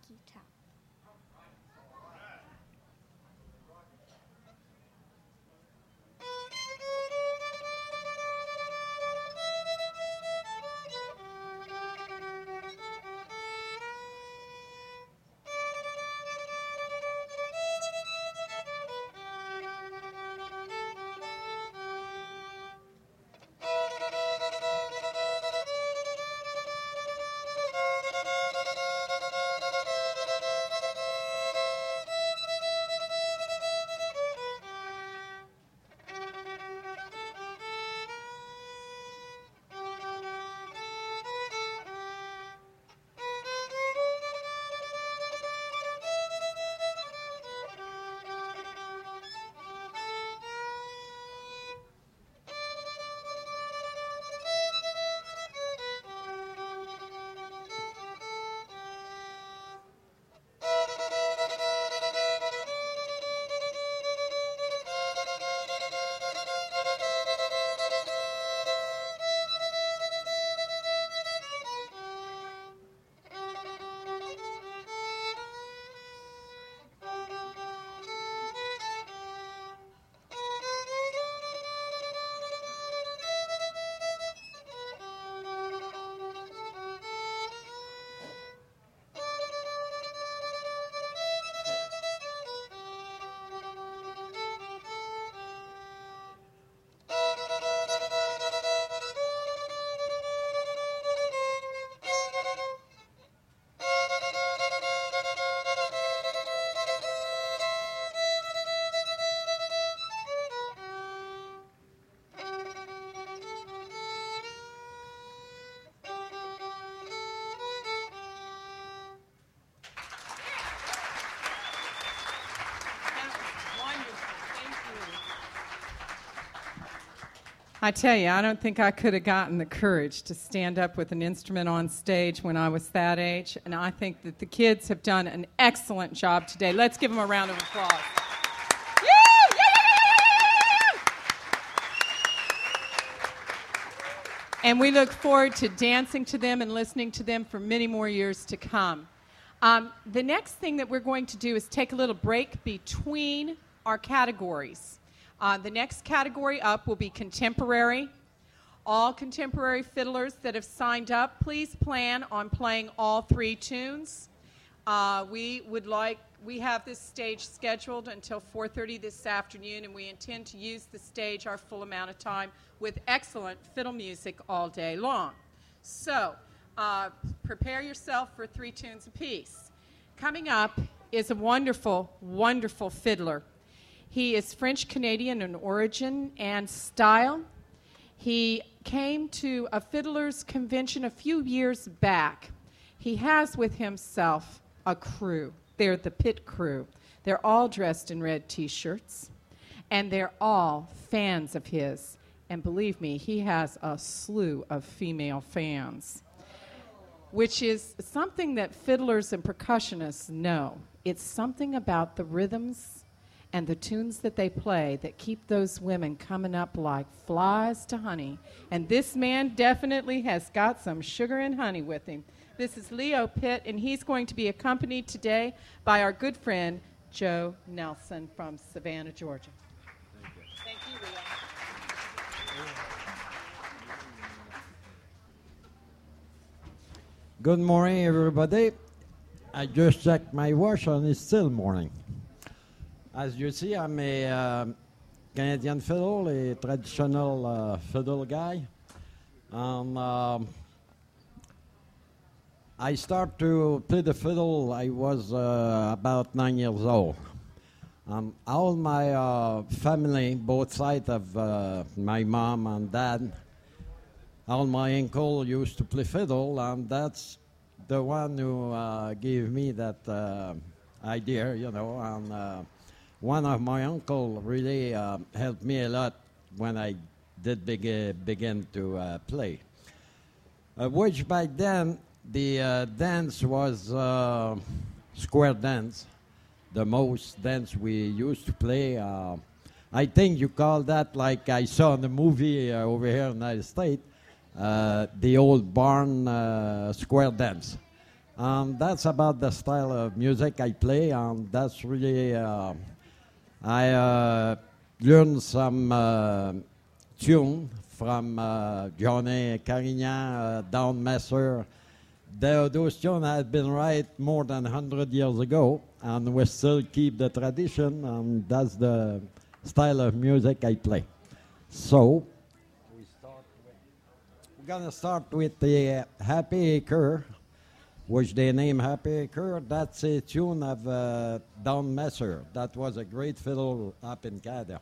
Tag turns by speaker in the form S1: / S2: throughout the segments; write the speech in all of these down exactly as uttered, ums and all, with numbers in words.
S1: guitar.
S2: I tell you, I don't think I could have gotten the courage to stand up with an instrument on stage when I was that age, and I think that the kids have done an excellent job today. Let's give them a round of applause. And we look forward to dancing to them and listening to them for many more years to come. Um, the next thing that we're going to do is take a little break between our categories. Uh, the next category up will be contemporary. All contemporary fiddlers that have signed up, please plan on playing all three tunes. Uh, we would like, we have this stage scheduled until four thirty this afternoon, and we intend to use the stage our full amount of time with excellent fiddle music all day long. So, uh, prepare yourself for three tunes apiece. Coming up is a wonderful, wonderful fiddler. He is French-Canadian in origin and style. He came to a fiddler's convention a few years back. He has with himself a crew. They're the Pit Crew. They're all dressed in red T-shirts, and they're all fans of his. And believe me, he has a slew of female fans, which is something that fiddlers and percussionists know. It's something about the rhythms and the tunes that they play that keep those women coming up like flies to honey. And this man definitely has got some sugar and honey with him. This is Leo Pitt, and he's going to be accompanied today by our good friend, Joe Nelson from Savannah, Georgia.
S3: Thank you.
S2: Thank you, Leo.
S3: Good morning, everybody. I just checked my watch and it's still morning. As you see, I'm a uh, Canadian fiddle, a traditional uh, fiddle guy. Um, um, I started to play the fiddle, I was uh, about nine years old. Um, all my uh, family, both sides of uh, my mom and dad, all my uncle used to play fiddle, and that's the one who uh, gave me that uh, idea, you know. And uh, one of my uncle really uh, helped me a lot when I did beg- begin to uh, play. Uh, which back then, the uh, dance was uh, square dance, the most dance we used to play. Uh, I think you call that, like I saw in the movie uh, over here in the United States, uh, the old barn uh, square dance. Um, that's about the style of music I play, and that's really uh, I uh, learned some uh, tune from uh, Johnny Carignan, uh, Don Messer. The, those tunes had been right more than one hundred years ago, and we still keep the tradition, and that's the style of music I play. So, we start with, we're going to start with the uh, Happy Acre, which they name Happy Acre. That's a tune of uh, Don Messer. That was a great fiddle up in Canada.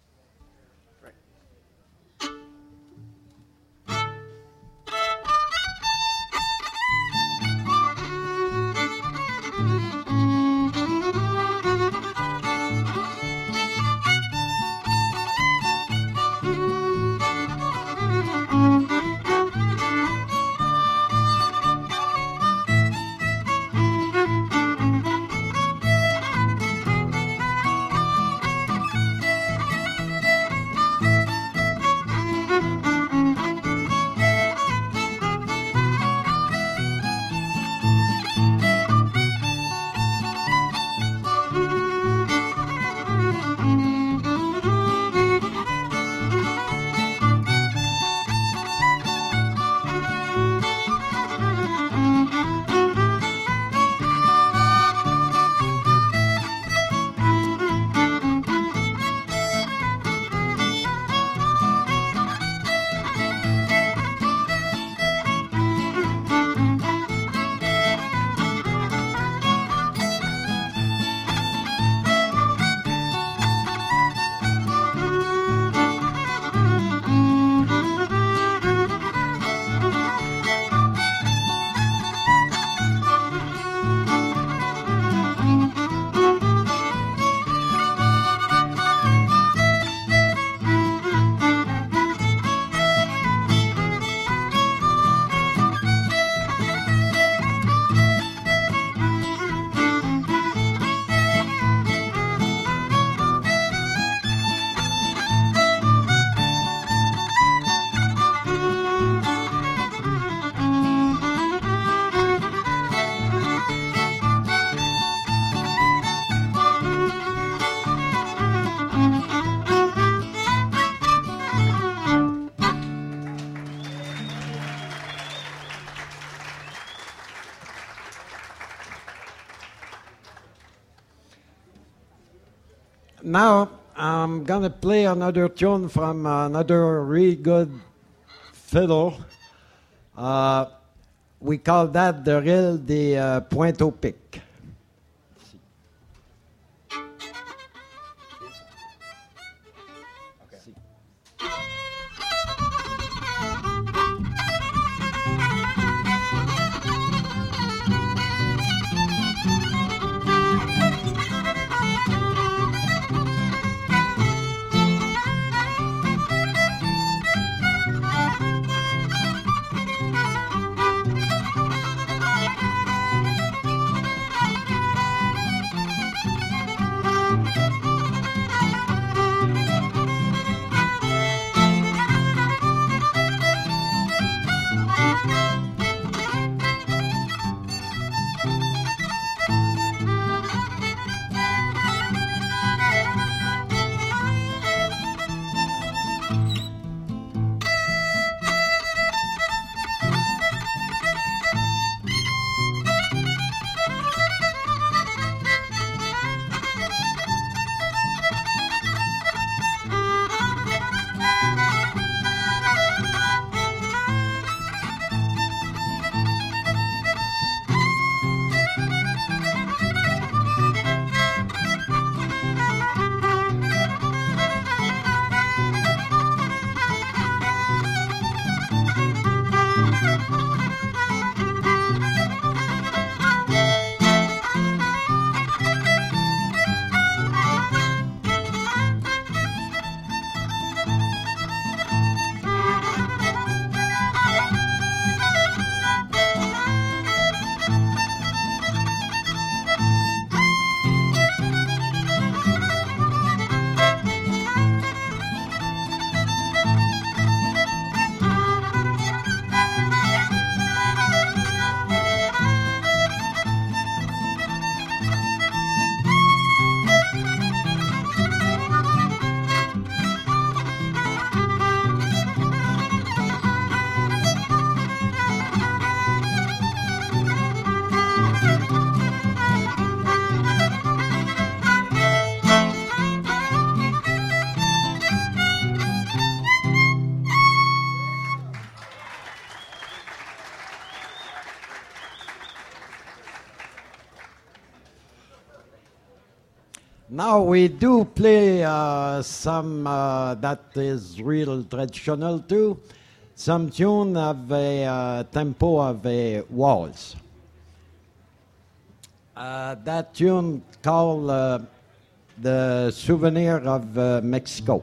S3: Now, I'm going to play another tune from another really good fiddle. Uh, we call that the Rille de uh, Pointe-au-Pic. Now we do play uh, some uh, that is real traditional too. Some tune have a uh, tempo of a waltz. Uh, that tune called uh, the Souvenir of uh, Mexico.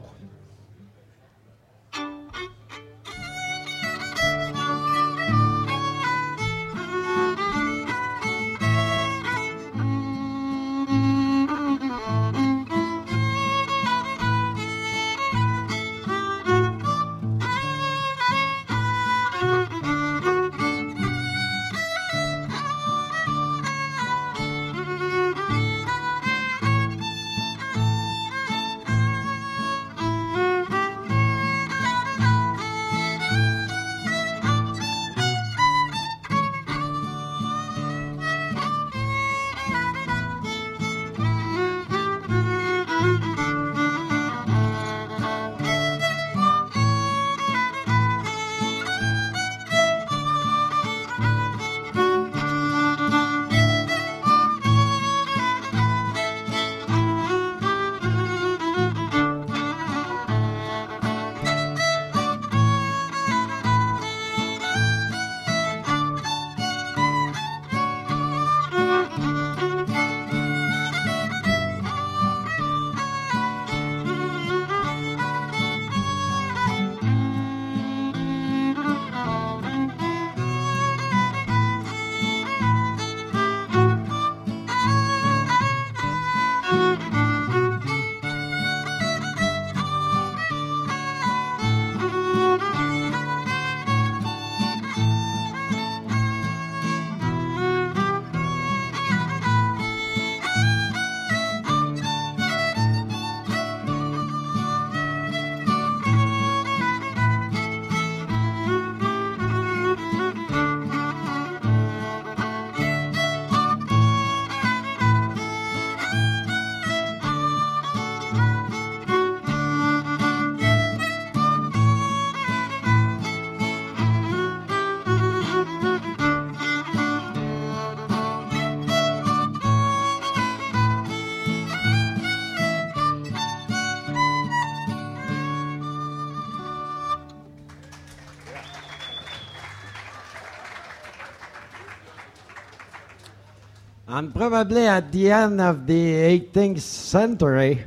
S3: And probably at the end of the eighteenth century,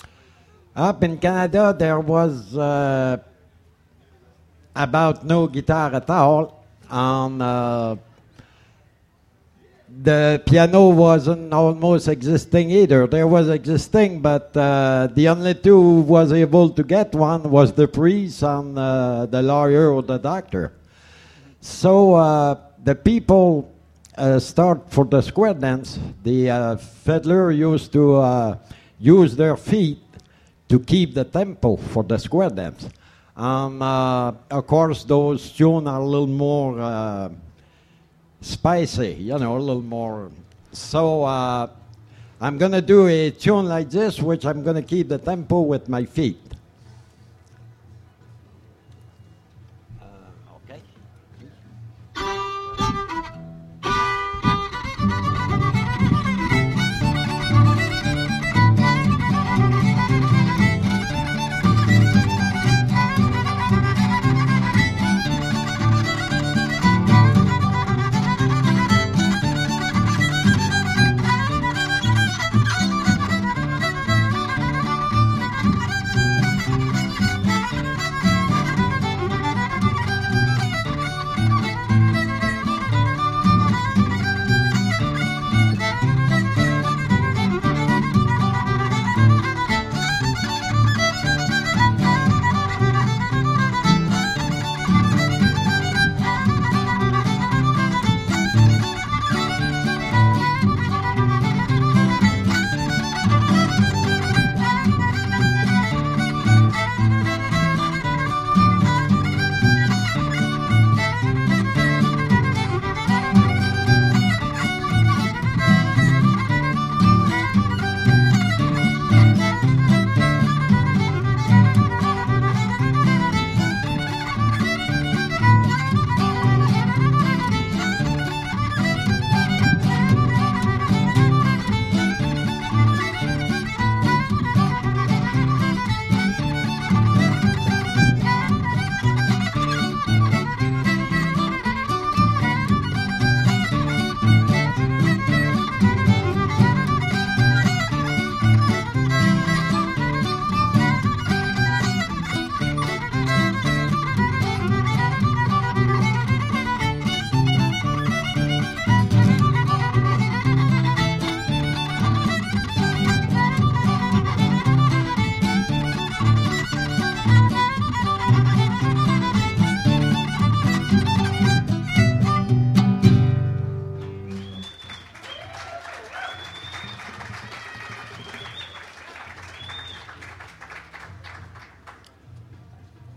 S3: up in Canada, there was uh, about no guitar at all. And uh, the piano wasn't almost existing either. There was existing, but uh, the only two who was able to get one was the priest and uh, the lawyer or the doctor. So uh, the people uh, start for the square dance. The uh, fiddler used to uh, use their feet to keep the tempo for the square dance. And uh, of course, those tunes are a little more uh, spicy, you know, a little more. So uh, I'm going to do a tune like this, which I'm going to keep the tempo with my feet. Uh, okay.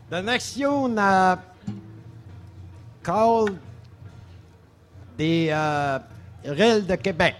S3: The next tune uh, called the uh, Rille de Québec.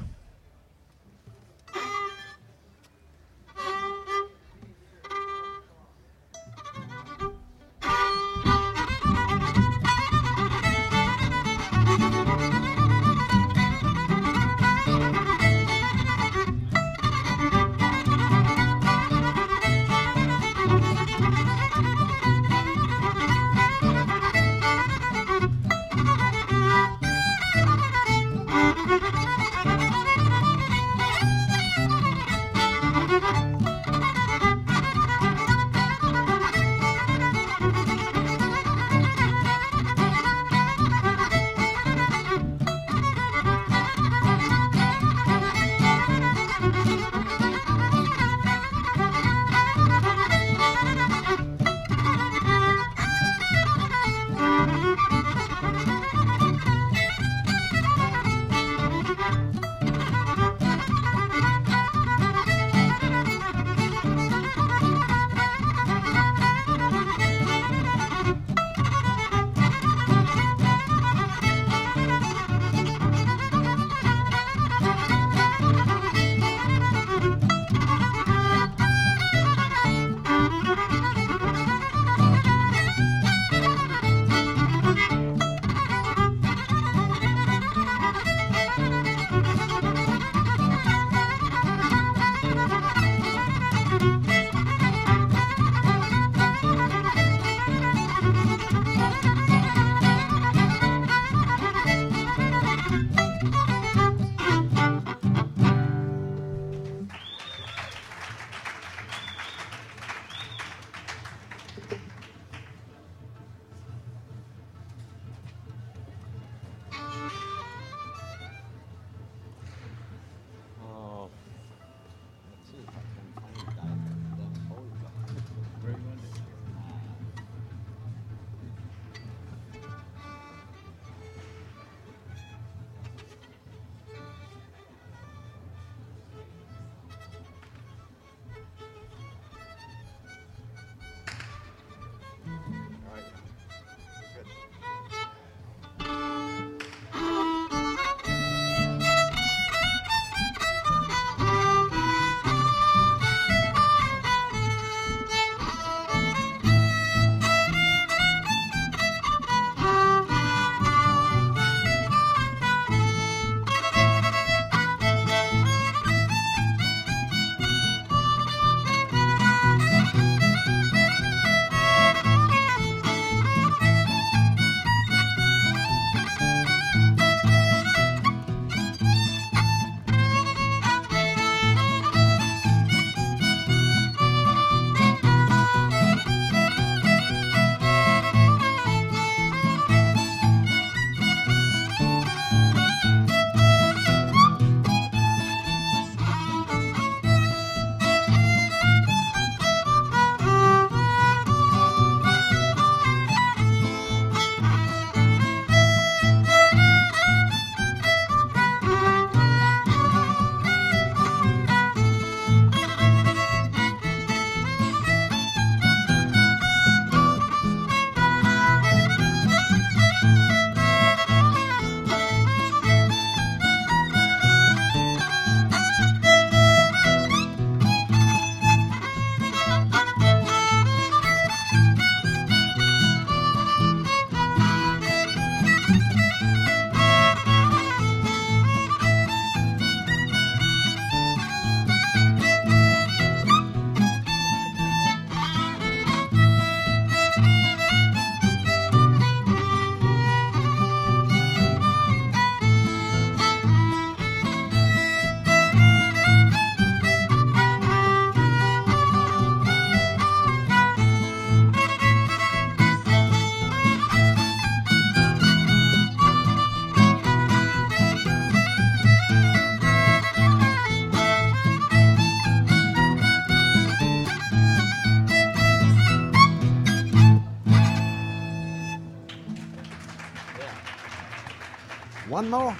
S3: One more?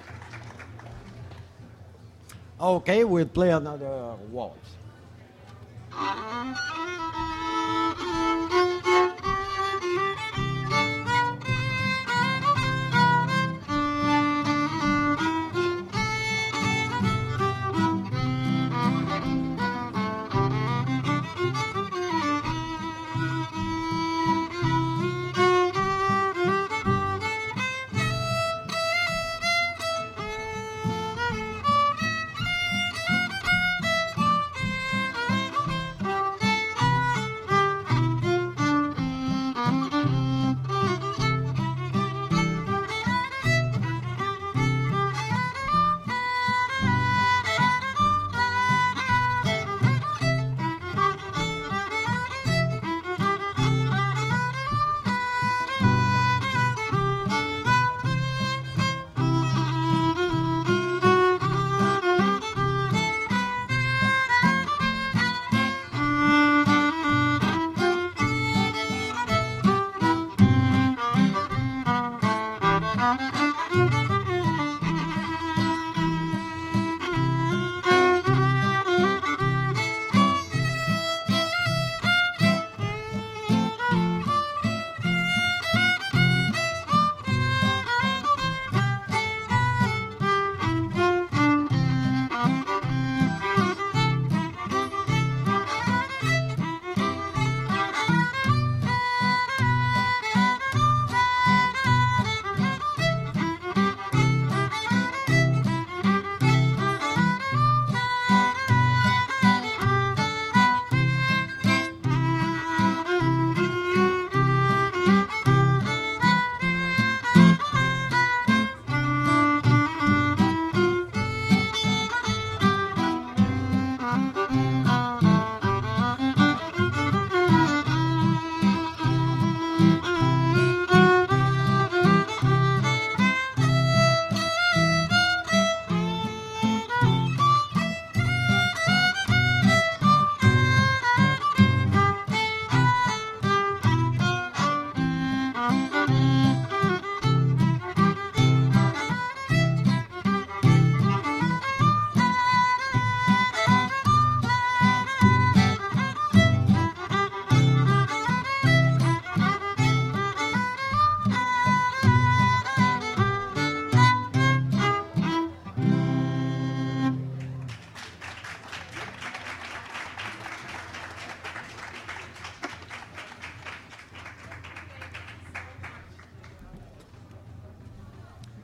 S3: Okay, we'll play another waltz.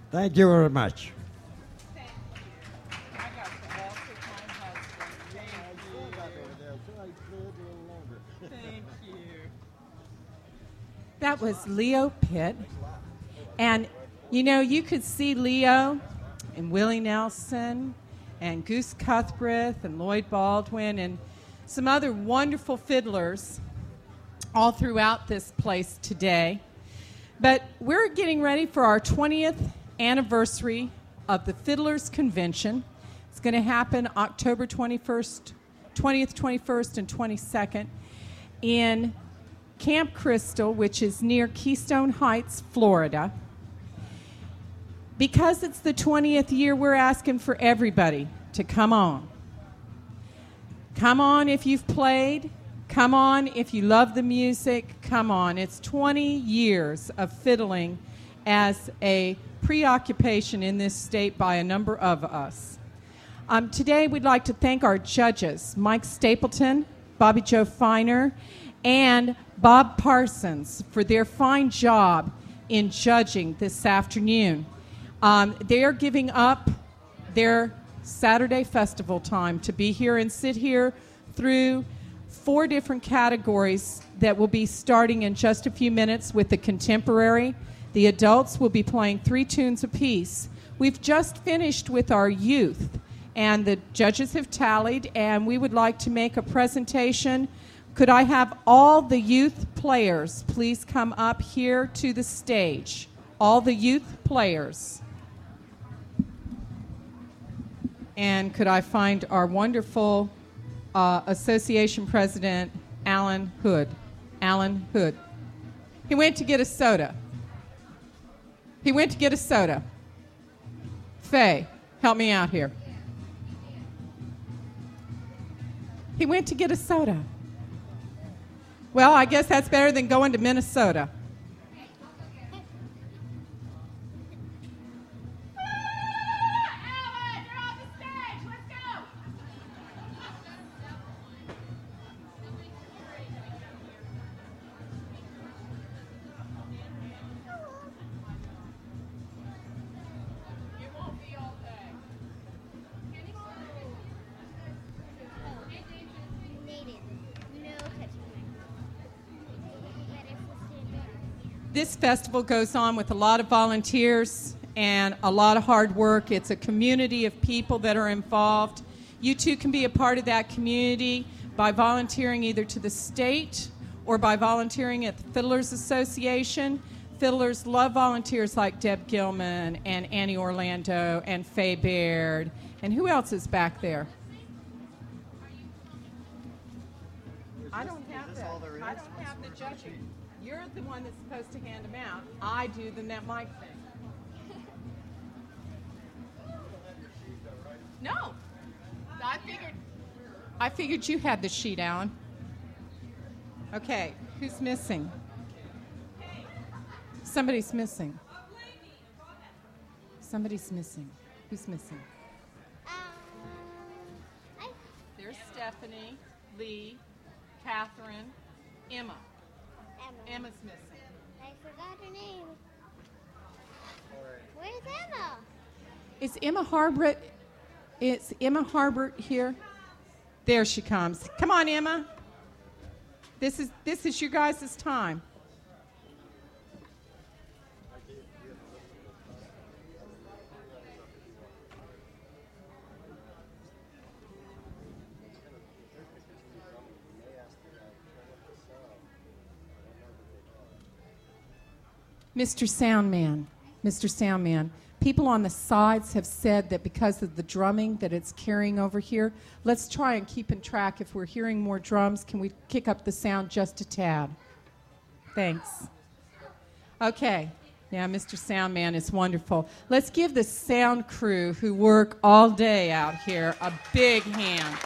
S3: Thank you very much.
S2: Thank you. I got to help with my husband. Thank you. Thank you. That was Leo Pitt. And, you know, you could see Leo and Willie Nelson and Goose Cuthbert and Lloyd Baldwin and some other wonderful fiddlers all throughout this place today. But we're getting ready for our twentieth anniversary of the Fiddlers Convention. It's going to happen October twenty-first, twentieth, twenty-first, and twenty-second in Camp Crystal, which is near Keystone Heights, Florida. Because it's the twentieth year, we're asking for everybody to come on. Come on if you've played. Come on if you love the music. Come on. It's twenty years of fiddling as a preoccupation in this state by a number of us. Um, today we'd like to thank our judges, Mike Stapleton, Bobby Joe Finer, and Bob Parsons for their fine job in judging this afternoon. Um, they are giving up their Saturday festival time to be here and sit here through four different categories that will be starting in just a few minutes with the contemporary. The adults will be playing three tunes apiece. We've just finished with our youth, and the judges have tallied, and we would like to make a presentation. Could I have all the youth players please come up here to the stage? All the youth players. And could I find our wonderful uh, association president, Alan Hood? Alan Hood. He went to get a soda. He went to get a soda. Faye, help me out here. He went to get a soda. Well, I guess that's better than going to Minnesota. This festival goes on with a lot of volunteers and a lot of hard work. It's a community of people that are involved. You too can be a part of that community by volunteering either to the state or by volunteering at the Fiddlers Association. Fiddlers love volunteers like Deb Gilman and Annie Orlando and Faye Baird. And who else is back there? I don't have the, I don't have the judging. You're the one that's supposed to hand them out. I do the net mic thing. No. I figured I figured you had the sheet, Alan. Okay, who's missing? Somebody's missing. Somebody's missing. Who's missing?
S1: Um, I,
S2: There's Stephanie, Lee, Catherine, Emma.
S1: Emma.
S2: Emma's missing.
S1: I forgot her name. Where's Emma?
S2: Is Emma Harbert? Is Emma Harbert here? There she comes. Come on, Emma. This is this is your guys' time. Mister Soundman, Mister Soundman, people on the sides have said that because of the drumming that it's carrying over here, let's try and keep in track. If we're hearing more drums, can we kick up the sound just a tad? Thanks. Okay. Yeah, Mister Soundman is wonderful. Let's give the sound crew who work all day out here a big hand.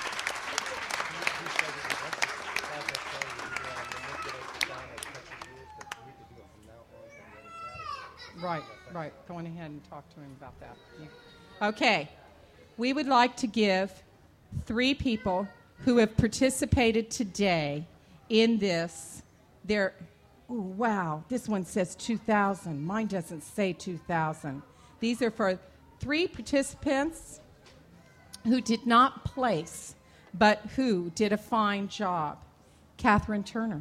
S2: Right, right. Go on ahead and talk to him about that. You- Okay. We would like to give three people who have participated today in this. They're, oh, wow, this one says two thousand. Mine doesn't say two thousand. These are for three participants who did not place, but who did a fine job. Catherine Turner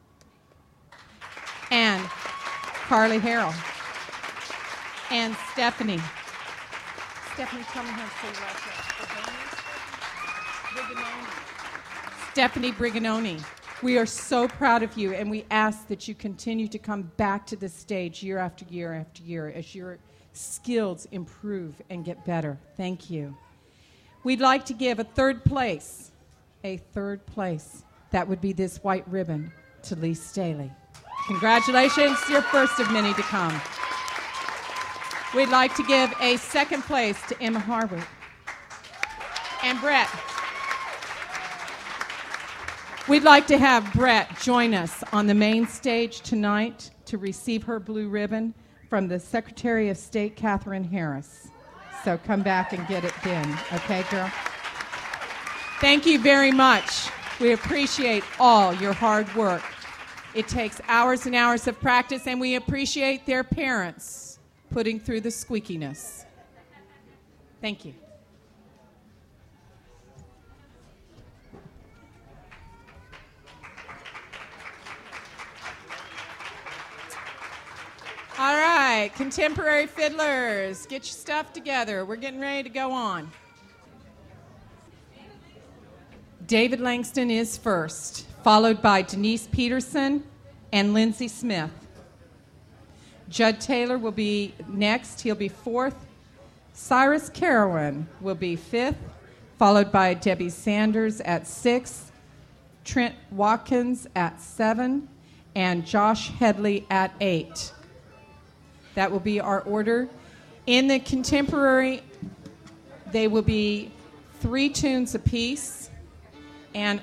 S2: and Carly Harrell and Stephanie. Stephanie, tell me how to say your last name. Briganoni. Stephanie Briganoni. We are so proud of you, and we ask that you continue to come back to this stage year after year after year as your skills improve and get better. Thank you. We'd like to give a third place, a third place. That would be this white ribbon to Lee Staley. Congratulations, your first of many to come. We'd like to give a second place to Emma Harwood and Brett. We'd like to have Brett join us on the main stage tonight to receive her blue ribbon from the Secretary of State, Katherine Harris. So come back and get it then. Okay, girl? Thank you very much. We appreciate all your hard work. It takes hours and hours of practice, and we appreciate their parents putting through the squeakiness. Thank you. All right, contemporary fiddlers, get your stuff together. We're getting ready to go on. David Langston is first, followed by Denise Peterson and Lindsay Smith. Judd Taylor will be next. He'll be fourth. Cyrus Carowin will be fifth, followed by Debbie Sanders at sixth, Trent Watkins at seven, and Josh Headley at eight. That will be our order. In the contemporary, they will be three tunes apiece, and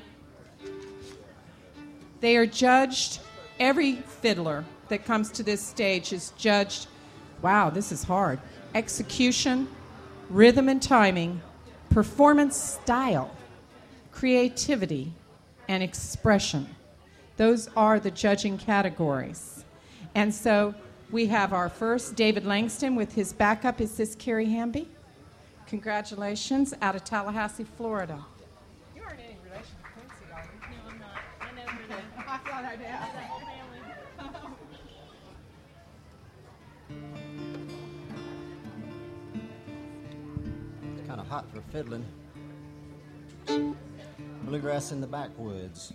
S2: they are judged. Every fiddler that comes to this stage is judged, wow, this is hard, execution, rhythm and timing, performance style, creativity, and expression. Those are the judging categories. And so we have our first, David Langston, with his backup. Is this Carrie Hamby? Congratulations, out of Tallahassee, Florida. You aren't any relation to Quincy, are you?
S4: No, I'm not. I know her name.
S2: I thought I'd ask.
S4: The whole family.
S5: Kind of hot for fiddling. Bluegrass in the backwoods.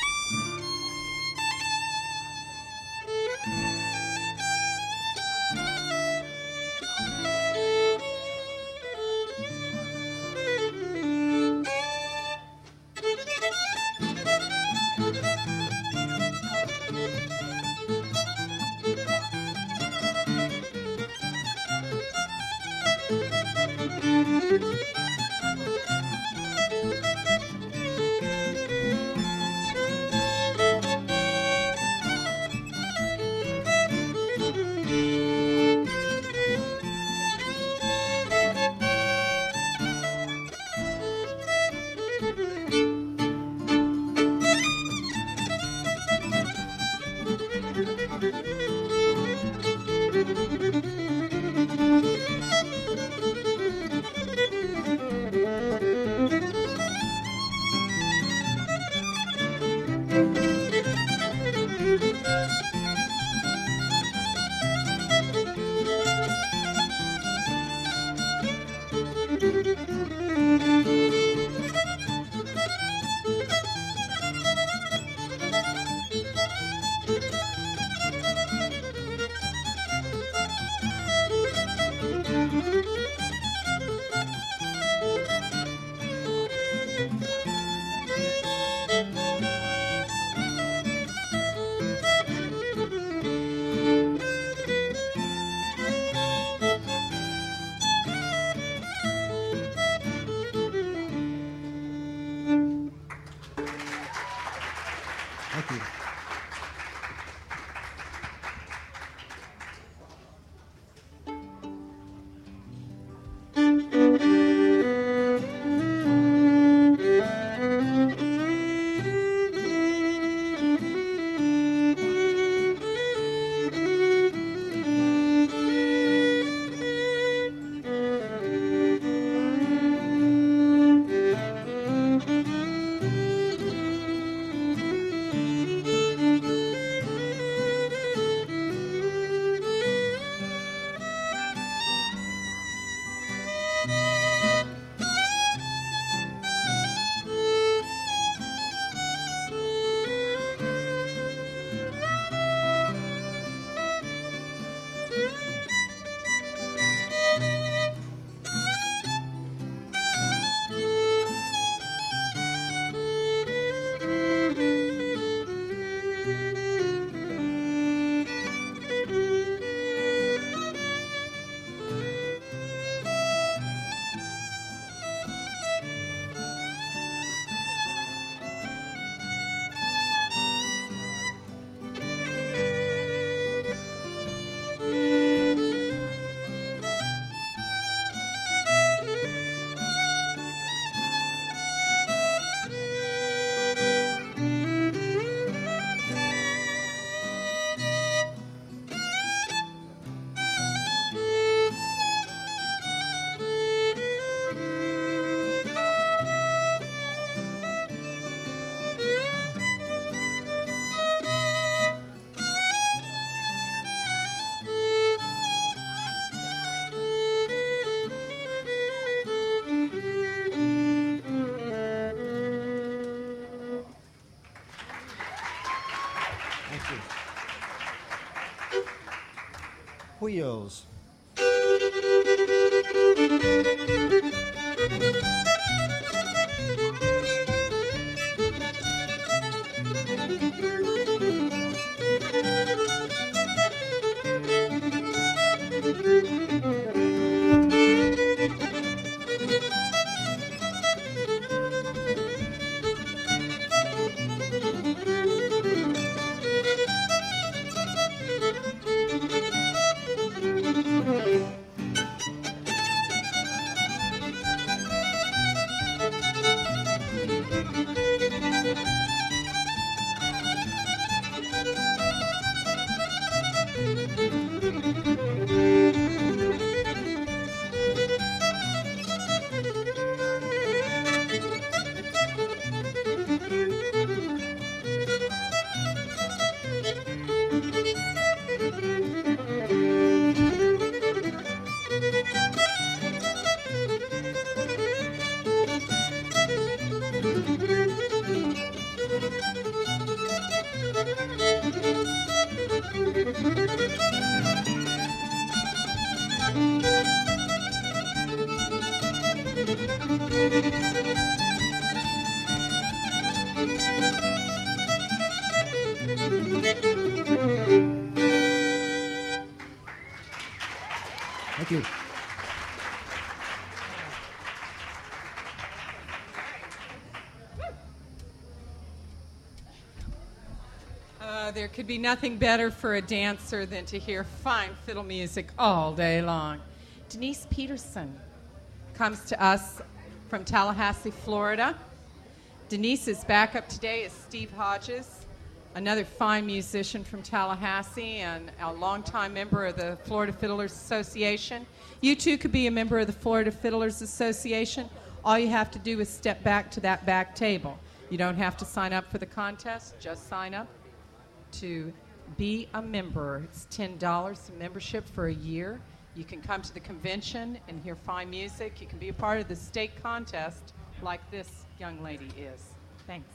S5: Thank you. Thank you. Wheels. Thank you.
S2: Uh, there could be nothing better for a dancer than to hear fine fiddle music all day long. Denise Peterson comes to us from Tallahassee, Florida. Denise's backup today is Steve Hodges, another fine musician from Tallahassee and a longtime member of the Florida Fiddlers Association. You too could be a member of the Florida Fiddlers Association. All you have to do is step back to that back table. You don't have to sign up for the contest, just sign up to be a member. It's ten dollars membership for a year. You can come to the convention and hear fine music. You can be a part of the state contest like this young lady is. Thanks.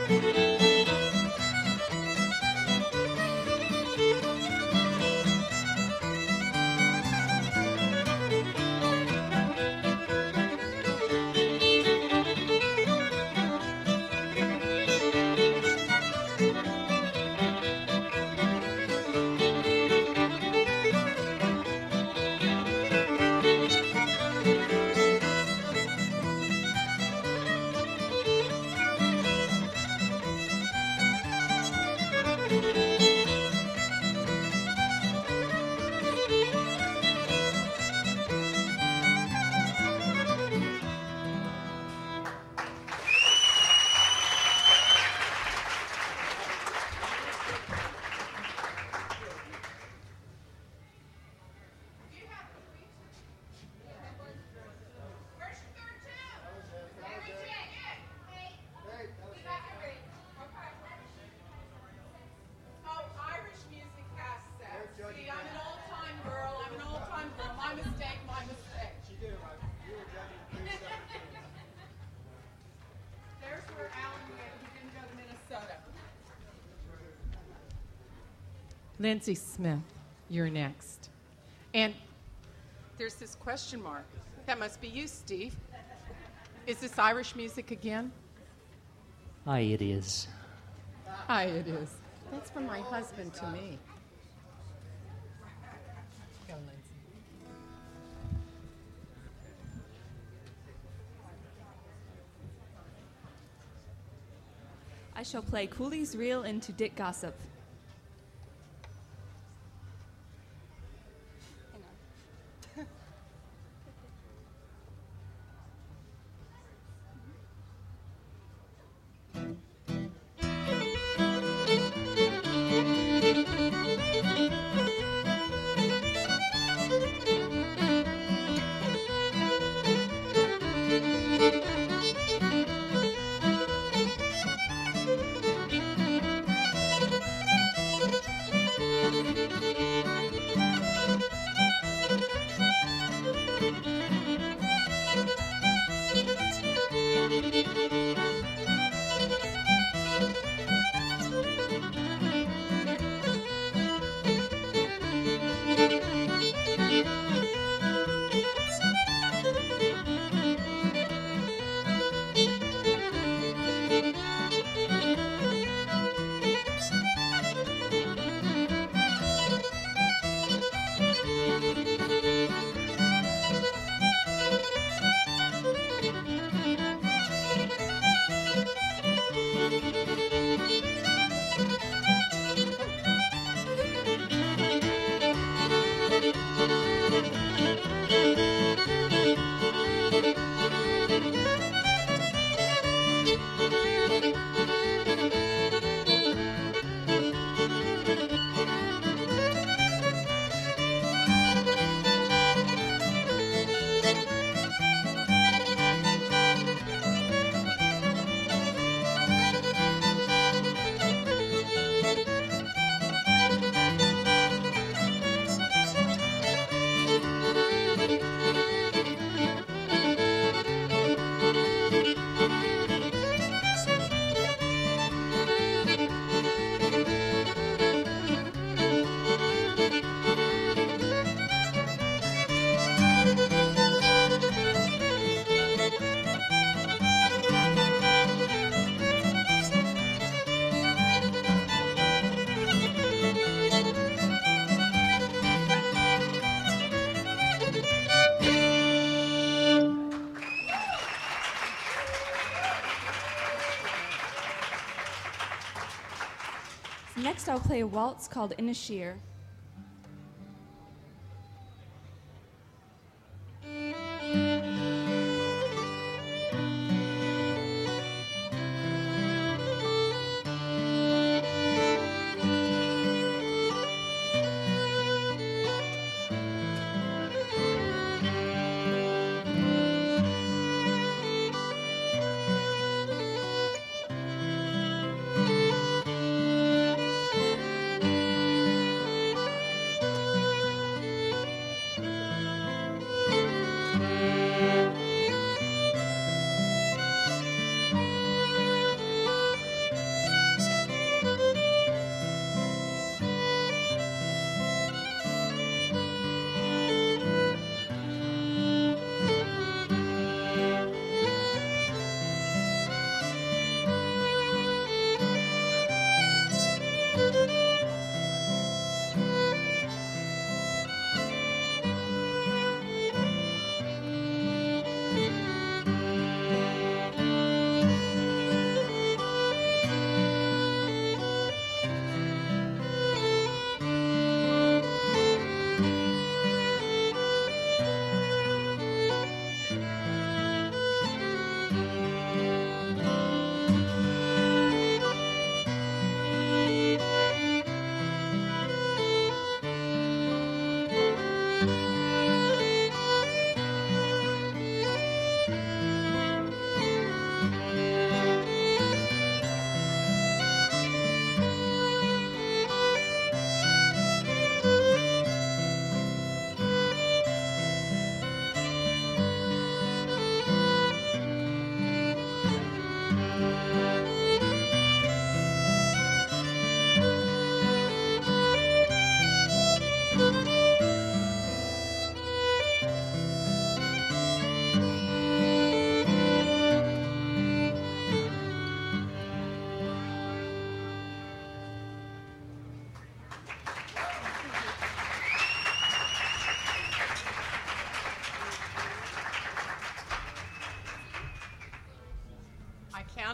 S2: Lindsay Smith, you're next. And there's this question mark. That must be you, Steve. Is this Irish music again?
S4: Aye, it is.
S2: Aye, it is. That's from my husband to me. Go, Lindsay.
S6: I shall play Cooley's Reel into Dick Gossip. Next, I'll play a waltz called Inisheer.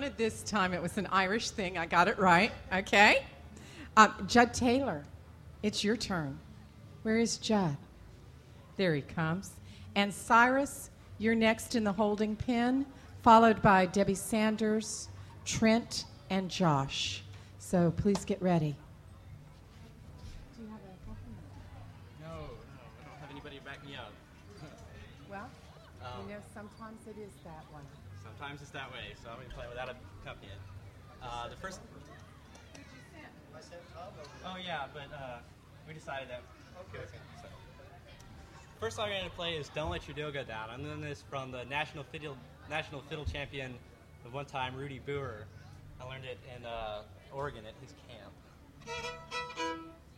S2: counted this time. It was an Irish thing. I got it right. Okay. Um, Judd Taylor, it's your turn. Where is Judd? There he comes. And Cyrus, you're next in the holding pen, followed by Debbie Sanders, Trent, and Josh. So please get ready. Do you have a
S7: No, no, I don't have anybody to back me up.
S2: Well,
S7: Um,
S2: you know, sometimes it is that one.
S7: Sometimes it's that way, so I'm going to play without a accompaniment. Uh, the first... Oh, yeah, but uh, we decided that... Okay. So. First song I'm going to play is Don't Let Your Dough Go Down. I'm doing this from the national fiddle, national fiddle champion of one time, Rudy Boer. I learned it in uh, Oregon at his camp.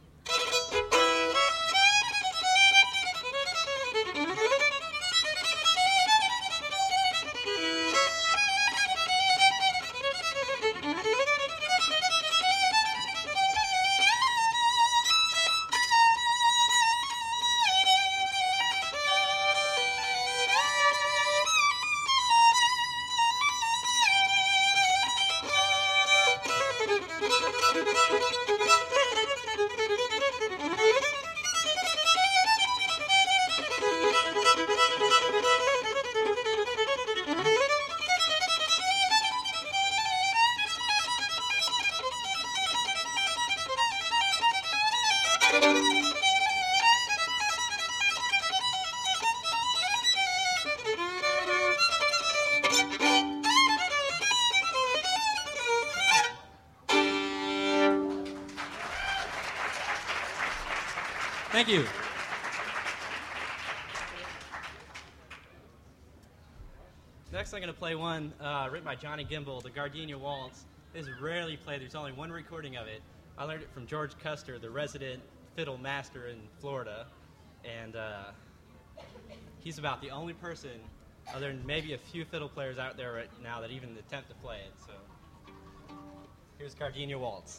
S7: Thank you. Next, I'm going to play one uh, written by Johnny Gimbel, the Gardenia Waltz. This is rarely played. There's only one recording of it. I learned it from George Custer, the resident fiddle master in Florida. And uh, he's about the only person, other than maybe a few fiddle players out there right now, that even attempt to play it. So here's Gardenia Waltz.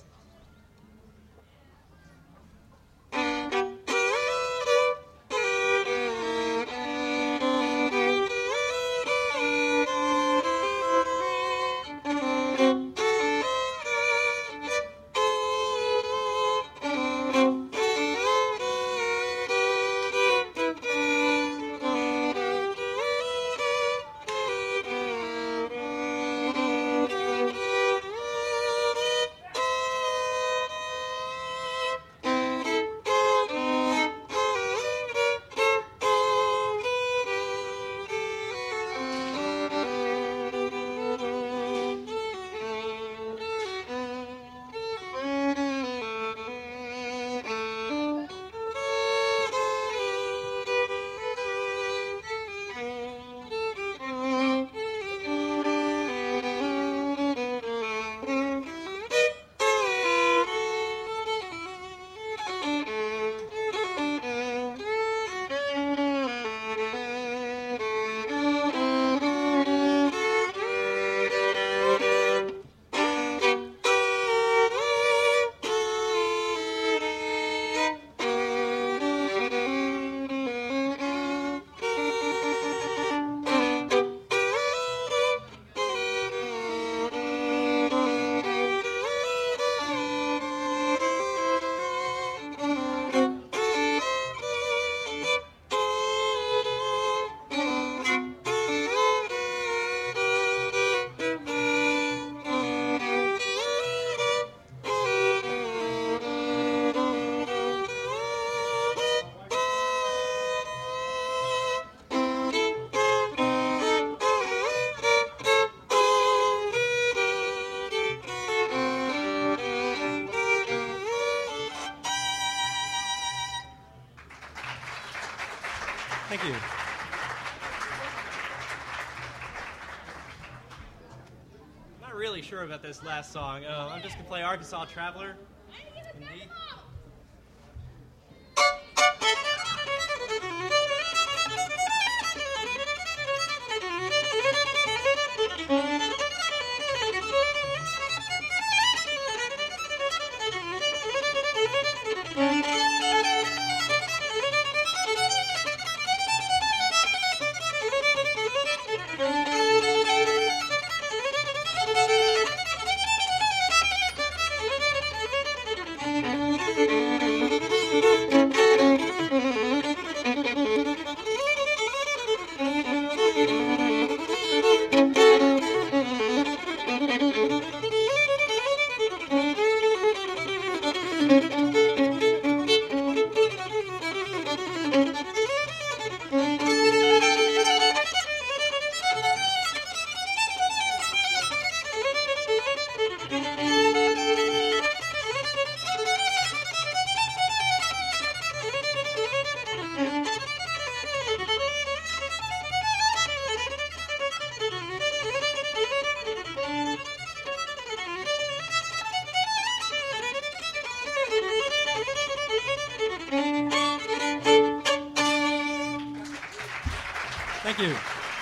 S7: Thank you. I'm not really sure about this last song. Uh, I'm just going to play Arkansas Traveler. Indeed. Thank you. Thank you.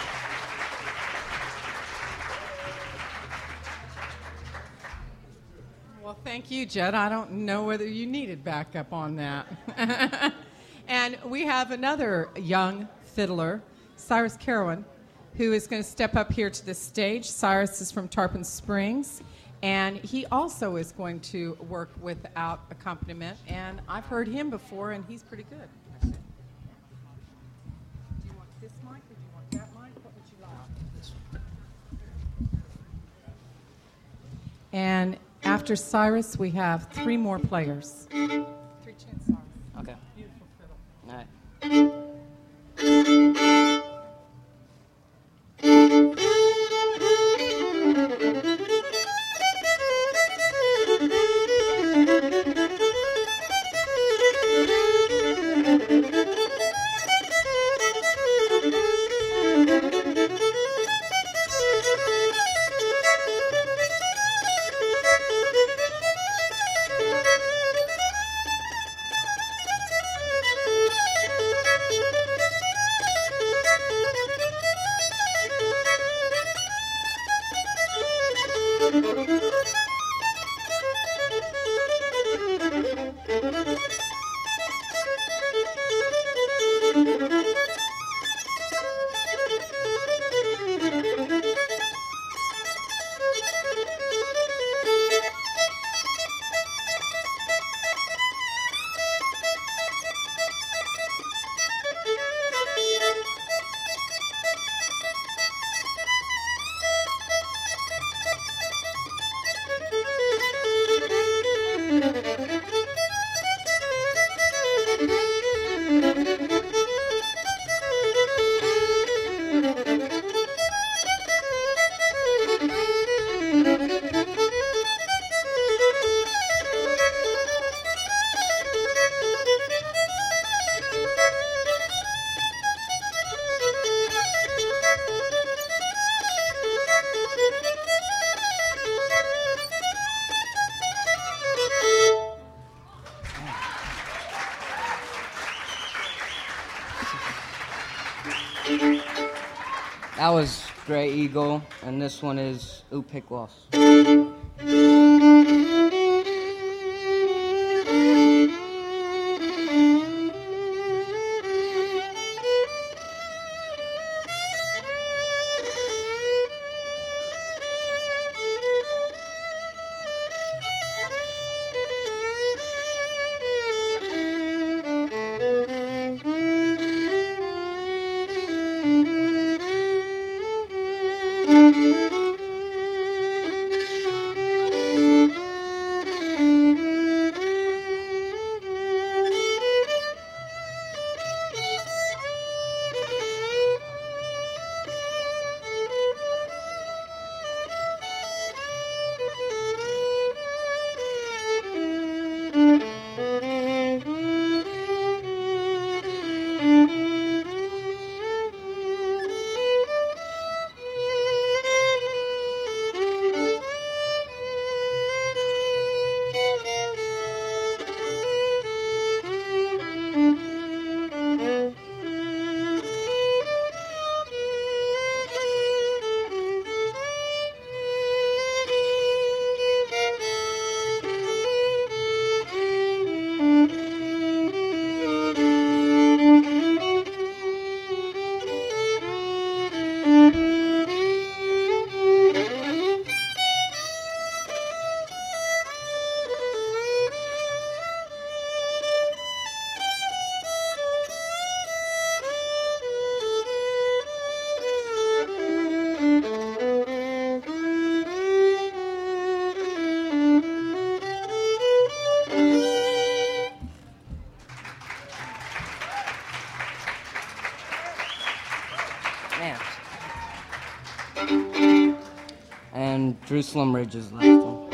S2: Well, thank you, Jed. I don't know whether you needed backup on that. And we have another young fiddler, Cyrus Carowin, who is going to step up here to the stage. Cyrus is from Tarpon Springs, and he also is going to work without accompaniment. And I've heard him before, and he's pretty good. Do you want this mic, or do you want that mic? What would you like? And after Cyrus, we have three more players. Three chins, Cyrus.
S8: Okay.
S2: Beautiful fiddle.
S8: All right. That was Grey Eagle, and this one is Upiklos. And Jerusalem Ridge is last one.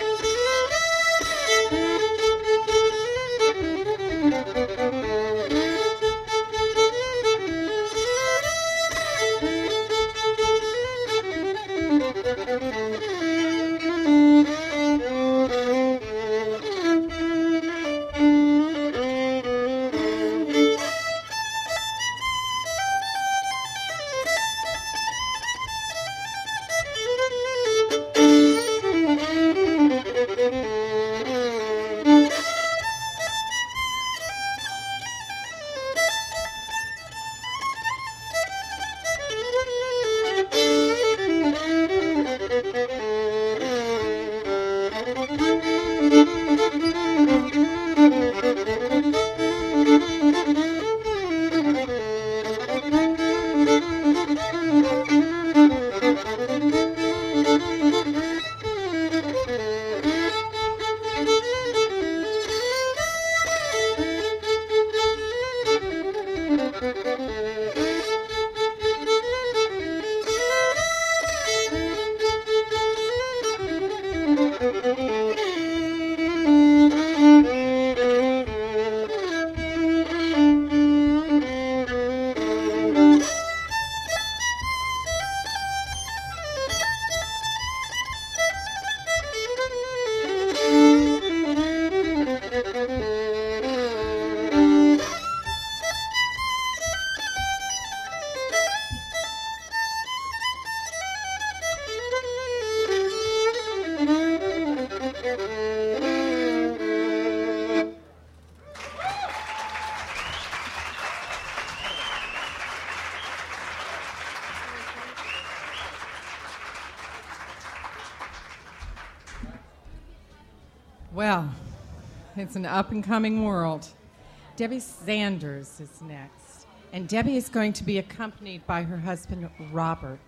S1: Thank you.
S2: Well, it's an up-and-coming world. Debbie Sanders is next. And Debbie is going to be accompanied by her husband, Robert.